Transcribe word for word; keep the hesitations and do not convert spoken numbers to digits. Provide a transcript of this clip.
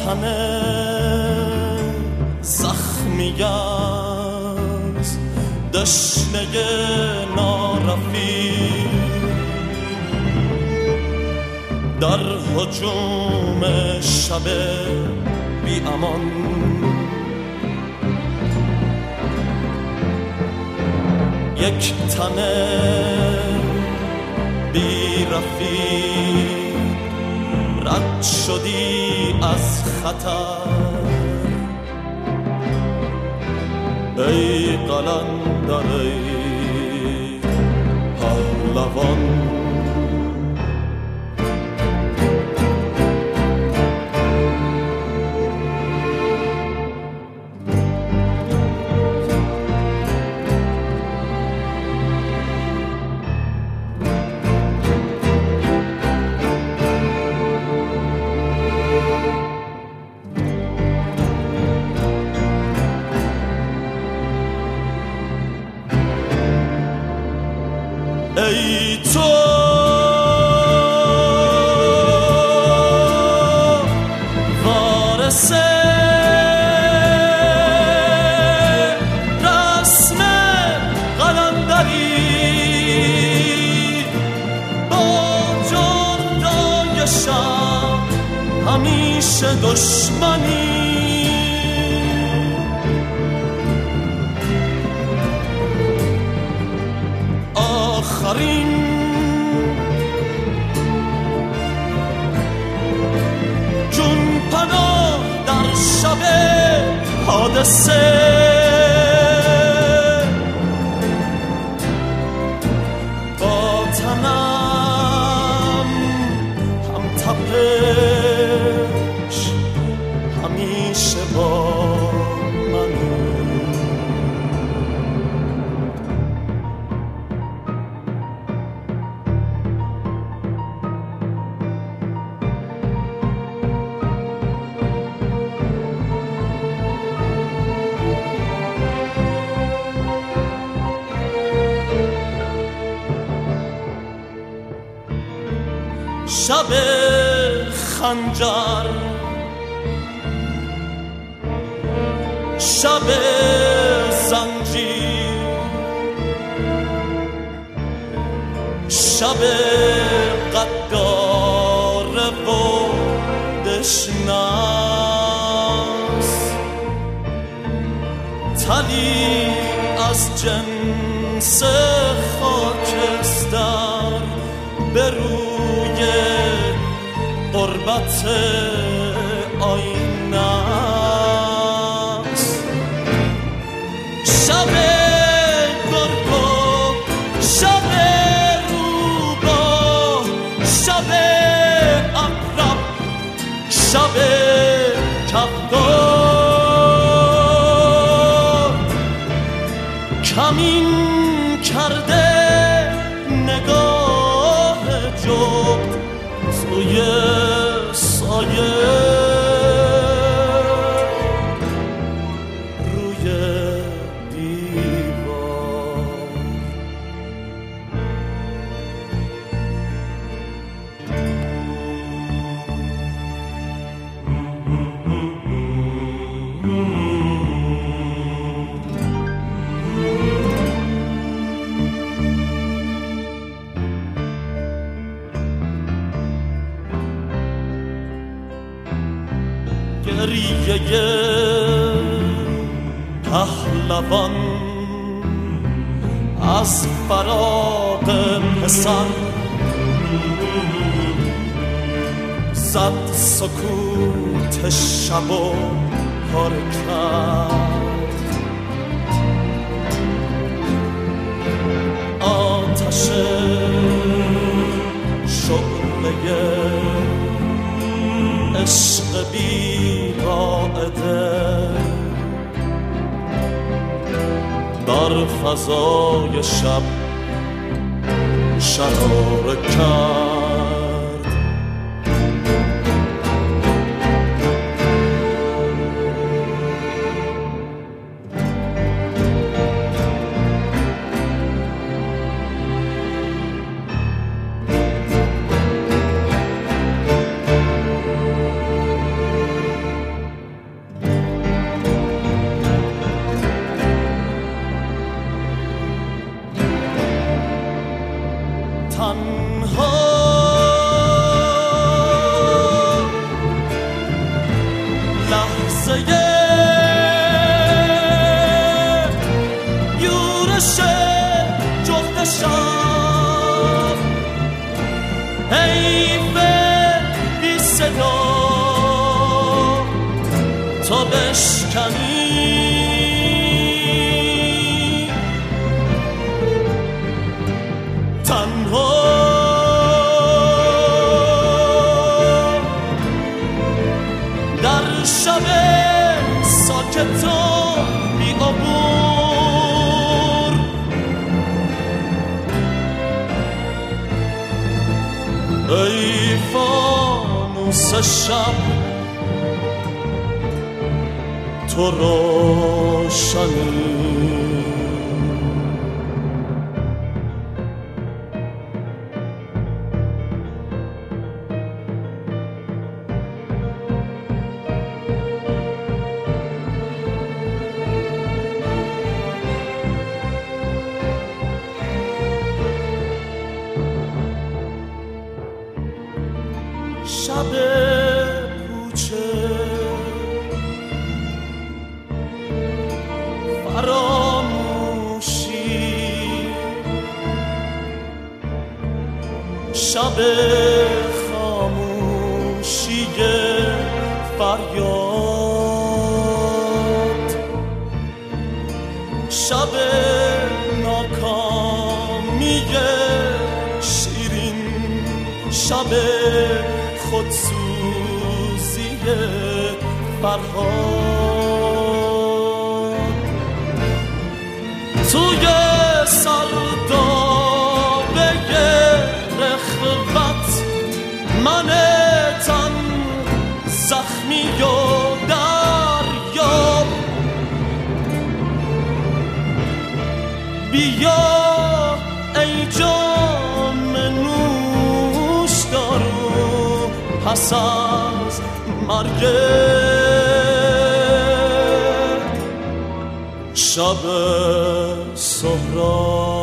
تن زخمی از دشنه نارفیق در هجوم شب بی امان یک تن بی رفیق رد شدی از خطر ای قلندر ای پهلوان ای تو وارث رسم قلندری با جردای شب همیشه دشمنی آخرین جون پناه در شب حادثه با تنم هم تپش همیشه با شب خنجر شب زنجیر شب غدار و دشناس تلی از جنس خاکستر به روی غربت آینه است شب گرگو شب روباه شب عقرب شب کفتار کمین کرده نگاه جغد توی سایه روی دیوار گریه پهلوان از فراق پسر زد سکوت شب و پاره کرد آتش شعله عشق بی قاعده در فضای شب شراره کرد حیف بی صدا تا بشکنی تنها در شب ساکت و بی عبور ای فانوس شب تو روشنی شب کوچه فراموشی شب خاموشی فریاد شب ناکامی شیرین شب خودسوزی فرهاد توی سردابه رخوت من تن زخمی و دریا بیا ای جام نوش دارو پس از مرگ شب سهراب